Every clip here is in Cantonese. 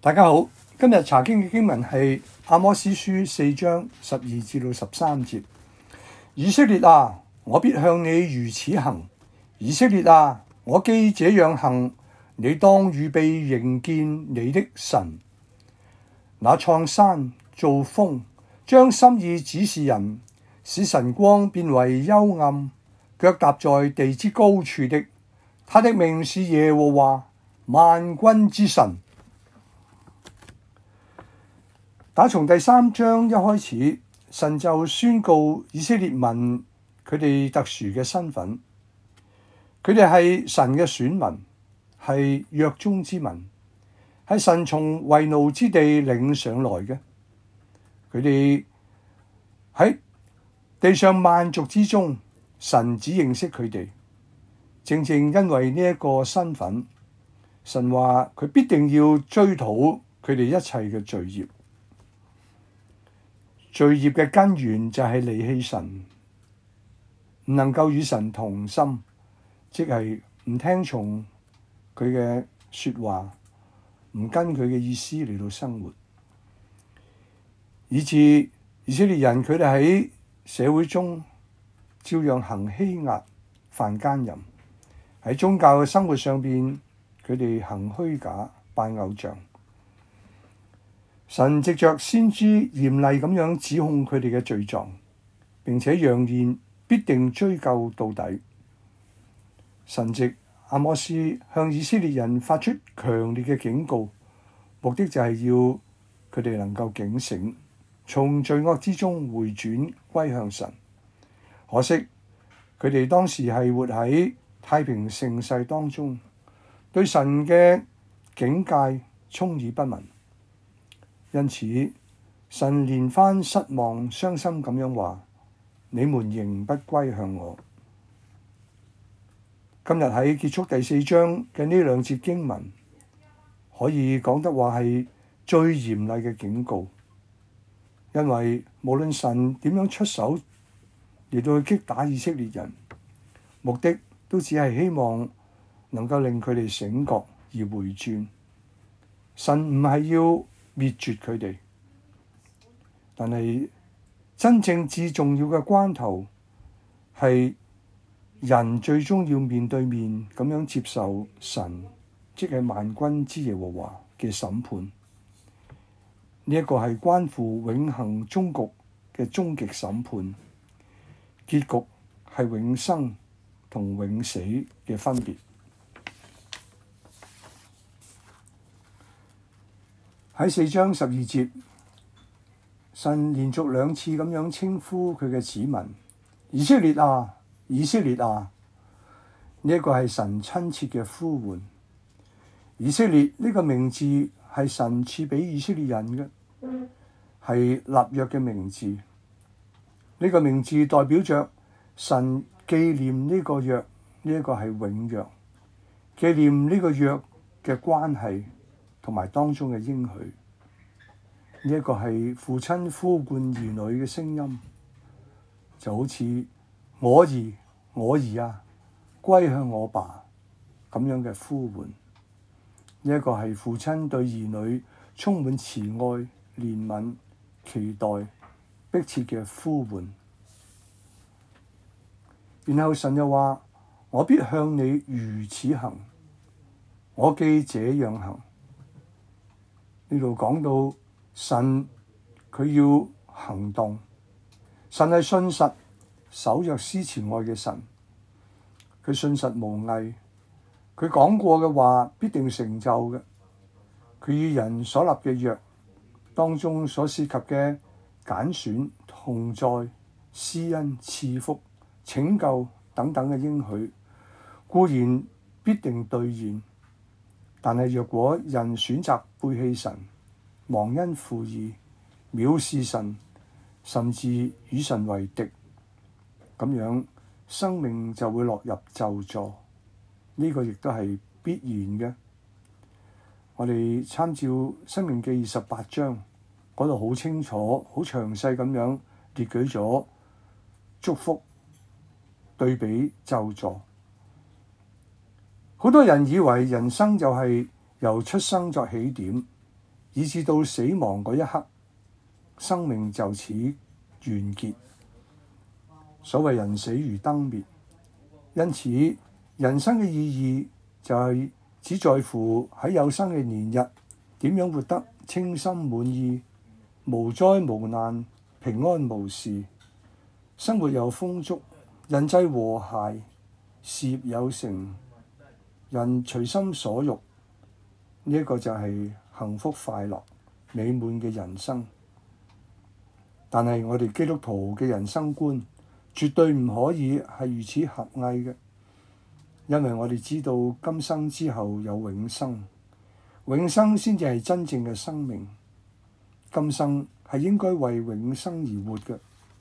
大家好，今日查經嘅經文係阿摩司書4章12至到13節。以色列啊，我必向你如此行；以色列啊，我既這樣行，你當預備迎見你的神。那創山造風，將心意指示人，使晨光變為幽暗，腳踏在地之高處的，他的名是耶和華萬軍之神。打從第3章一開始，神就宣告以色列民佢哋特殊嘅身份，佢哋係神嘅選民，係約中之民，係神從為奴之地領上來嘅。佢哋喺地上萬族之中，神只認識佢哋。正正因為呢一個身份，神話佢必定要追討佢哋一切嘅罪孽。罪孽嘅根源就係離棄神，唔能夠與神同心，即係唔聽從佢嘅說話，唔跟佢嘅意思嚟到生活，以致以色列人佢哋喺社會中照樣行欺壓、犯奸淫，喺宗教嘅生活上邊，佢哋行虛假、拜偶像。神藉着先知嚴厲咁樣指控佢哋嘅罪狀，並且揚言必定追究到底。神藉阿摩司向以色列人發出強烈嘅警告，目的就係要佢哋能夠警醒，從罪惡之中回轉歸向神。可惜佢哋當時係活喺太平盛世當中，對神嘅警戒充耳不聞。因此，神連番失望、傷心咁樣話：你們仍不歸向我。今日喺結束第4章嘅呢2節經文，可以講得話係最嚴厲嘅警告，因為無論神點樣出手嚟到去擊打以色列人，目的都只係希望能夠令佢哋醒覺而回轉。神唔係要滅絕佢哋，但係真正至重要嘅關頭係人最終要面對面咁樣接受神，即係萬軍之耶和華嘅審判。呢一個係關乎永恆終局嘅終極審判，結局係永生同永死嘅分別。喺4章12節，神連續2次咁樣稱呼佢嘅子民：以色列啊，以色列啊！呢一個係神親切嘅呼喚。以色列呢個名字係神賜俾以色列人嘅，係立約嘅名字。呢個名字代表着神紀念呢個約，呢一個係永約，紀念呢個約嘅關係同埋當中嘅應許。呢一個係父親呼喚兒女嘅聲音，就好似我兒我兒啊，歸向我爸咁樣嘅呼喚。呢一個係父親對兒女充滿慈愛、憐憫、期待、迫切嘅呼喚。然後神又話：我必向你如此行，我既這樣行。呢度講到神佢要行動，神係信實、守約施慈愛嘅神，佢信實無偽，佢講過嘅話必定成就嘅。佢與人所立嘅約當中所涉及嘅揀選、同在、施恩、賜福、拯救等等嘅應許，固然必定兌現，但係若果人選擇背棄神，忘恩負義、藐視神，甚至與神為敵，咁樣生命就會落入咒詛。呢個亦都係必然嘅。我哋參照《申命記》28章嗰度好清楚、好詳細咁樣列舉咗祝福對比咒詛。好多人以為人生就係由出生作起點， 以至到死亡嗰一刻，生命就此完結。所謂人死如燈滅，因此人生嘅意義就係只在乎喺有生嘅年日點樣活得稱心滿意，無災無難，平安無事，生活有豐足，人際和諧，事業有成，人隨心所欲，呢一個就係幸福快樂美滿嘅人生。但係我哋基督徒嘅人生觀絕對唔可以係如此狹隘嘅，因為我哋知道今生之後有永生，永生先至係真正嘅生命。今生係應該為永生而活嘅。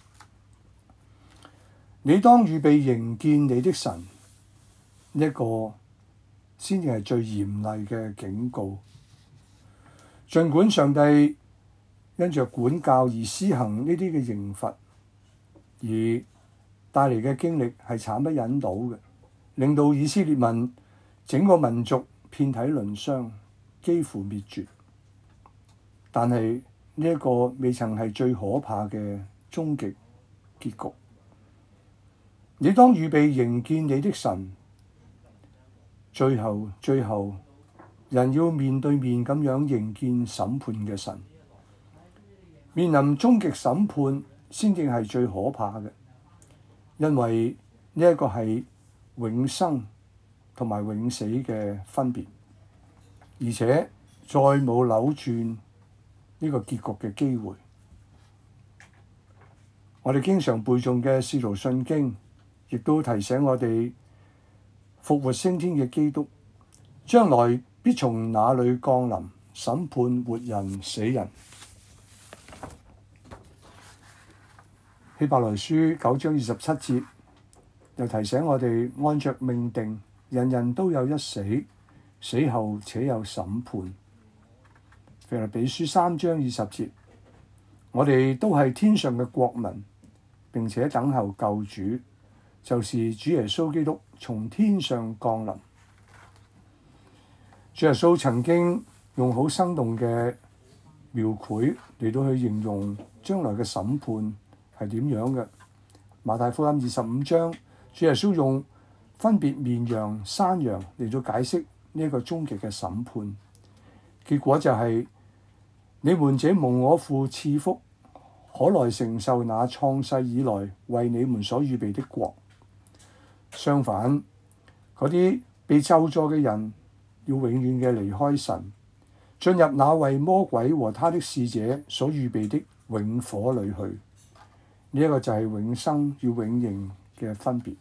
你當預備迎見你的神，呢一個先至係最嚴厲嘅警告。儘管上帝因着管教而施行呢啲嘅刑罰，而帶嚟嘅經歷係慘不忍睹嘅，令到以色列民整個民族遍體鱗傷，幾乎滅絕。但係呢一個未曾係最可怕嘅終極結局。你當預備迎見你的神，最後，人要面對面咁樣迎見審判嘅神，面臨終極審判先至係最可怕嘅，因為呢一個係永生同埋永死嘅分別，而且再冇扭轉呢個結局嘅機會。我哋經常背誦嘅使徒信經，亦都提醒我哋復活升天嘅基督將來必從那裏降臨，審判活人死人。希伯來書9章27節又提醒我哋，按着命定，人人都有一死，死後且有審判。腓立比書3章20節，我哋都係天上嘅國民，並且等候救主，就是主耶穌基督從天上降臨。主耶穌曾經用好生動嘅描繪嚟到去形容將來嘅審判係點樣嘅。馬太福音25章，主耶穌用分別綿羊、山羊嚟到解釋呢一個終極嘅審判。結果就係、你們這蒙我父賜福，可來承受那創世以來為你們所預備的國。相反，嗰啲被咒詛嘅人要永遠嘅離開神，進入那為魔鬼和他的使者所預備的永火裏去。呢一個就係永生與永刑嘅分別。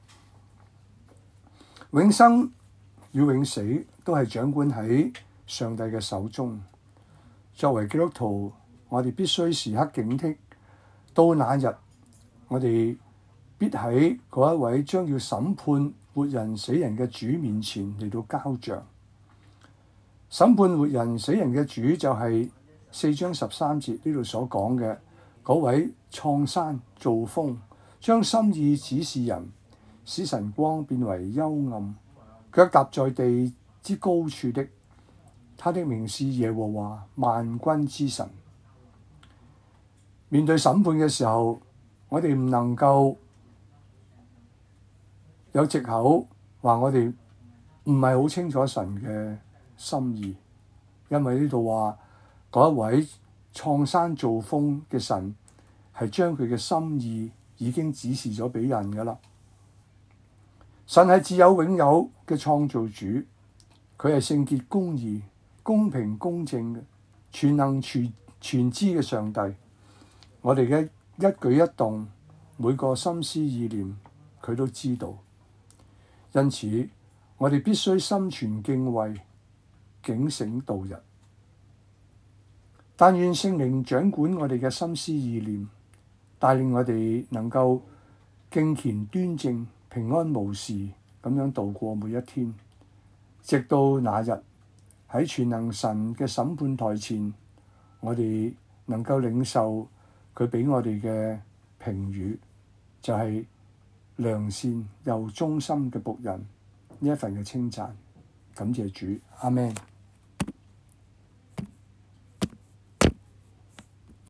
永生與永死都係掌管喺上帝嘅手中。作為基督徒，我哋必須時刻警惕，到那日我哋必喺嗰一位將要審判活人死人嘅主面前嚟到交賬。審判活人死人嘅主就係4章13節呢度所講嘅嗰位創山造風，將心意指示人，使晨光變為幽暗，腳踏在地之高處的，他的名是耶和華萬軍之神。面對審判嘅時候，我哋唔能夠有藉口話我哋唔係好清楚神嘅心意，因為呢度話嗰一位創山造風嘅神係將佢嘅心意已經指示咗俾人㗎喇。神係自有永有嘅創造主，佢係聖潔公義、公平公正嘅全能全知嘅上帝。我哋嘅一舉一動，每個心思意念，佢都知道。因此，我哋必須心存敬畏，警醒度日。但願聖靈掌管我哋嘅心思意念，帶領我哋能夠敬虔端正、平安無事咁樣度過每一天，直到那日喺全能神嘅審判台前，我哋能夠領受佢俾我哋嘅評語，就係良善又忠心嘅僕人呢一份嘅稱讚。感謝主，阿們。